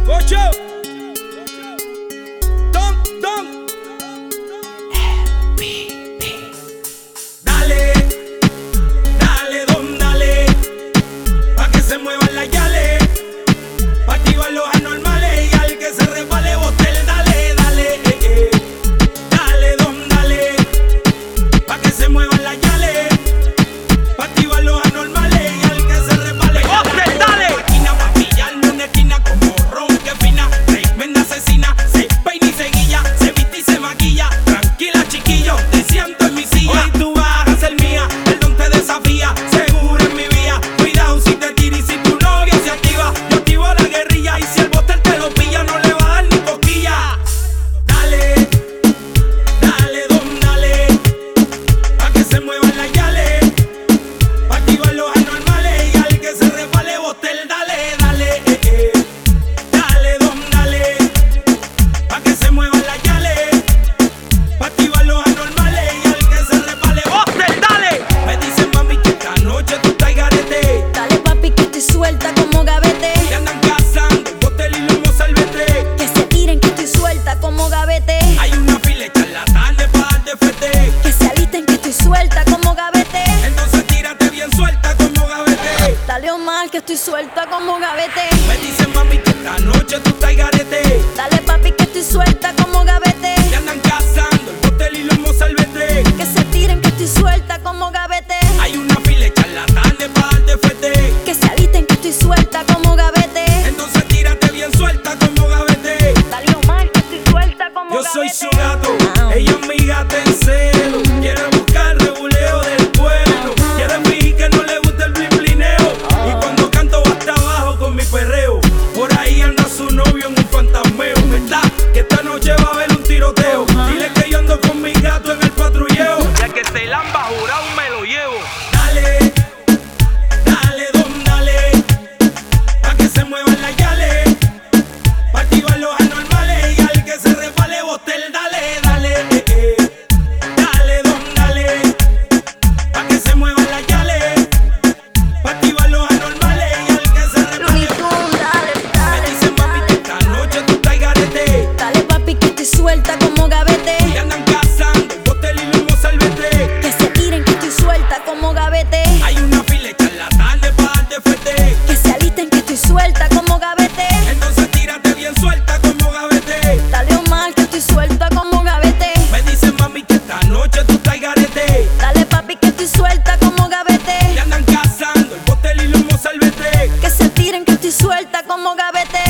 Gocho. Don. Dale, don, dale. Pa' que se muevan las yales. Pa' activar los anormales. Y al que se resbale, bote el dale. Dale, don, dale. Pa' que se muevan las yales. Pa' activar los anormales. Y al que se resbale, bote el dale. Máquina pa' pillarme una esquina como ron que fina. Tremenda asesina. Se peina y se guilla. Se viste y se maquilla. Tranquila, chiquillo, te siento en mi silla. Hoy tú vas a ser mía. El don te desafía. Seguro en mi vía. Cuidado si te tira y si tu novia se activa. Yo activo la guerrilla. Y si el botel te lo pilla, no le va a dar ni cosquilla. Dale, don, dale. Pa' que se muevan las yales. Pa' activar los anormales. Y al que se resbale, botel, dale. Dale, don, dale. Pa' que se muevan las yales. Pa' activar los anormales. Y al que se resbale, botel, dale. Me dicen, mami, que esta noche tú estás garete. Dale, papi, que estoy suelta como gavete. Te andan cazando, botel y lomo salvete. Que se tiren, que estoy suelta como gavete. Hay una fila de charlatanes pa' darte fete. Que se alisten, que estoy suelta como gavete. Entonces tírate bien suelta como gavete. Dale, Omar, que estoy suelta como gavete. Me dicen, mami, que esta noche tú estás garete. Dale, papi, que estoy suelta como gavete. Te andan cazando, el botel y lomo salvete. Que se tiren, que estoy suelta como gavete. Hay una fila de charlatanes pa' darte fete. Que se alisten, que estoy suelta como gavete. Entonces tírate bien suelta como gavete. Dale, Omar, que estoy suelta como Yo gavete. soy su gato, ella es mi gata en celo. Quiere buscar reguleo del pueblo. Quiere fingir que no le gusta el blineo. Y cuando canto va hasta abajo con mi perreo. Por ahí anda su novio en un fantasmeo. ¿Verdad? Que esta noche va a haber un tiroteo. Dile que yo ando con mi gato en el patrulleo. Ya que se lamba jurado me lo llevo. Dale, don, dale. Pa' que se muevan las yales. Pa' activar los anormales. Y al que se resbale, botel, dale. Dale, don, dale. Pa' que se muevan las yales. Pa' activar los anormales. Y al que se resbale, Looney Tunes, dale, me dale. dicen, mami, que esta noche tú estás garete. Dale, papi, que estoy suelta como gavete. Te andan cazando, el botel y lomo salvete. Que se tiren, que estoy suelta como gavete. Hay una fila de charlatanes pa' darte fete. Que se alisten, que estoy suelta como gavete. Entonces tírate bien suelta como gavete. Dale, Omar, que estoy suelta como gavete. Me dicen, mami, que esta noche tú estás garete. Dale, papi, que estoy suelta como gavete. Te andan cazando, el botel y lomo salvete. Que se tiren, que estoy suelta como gavete.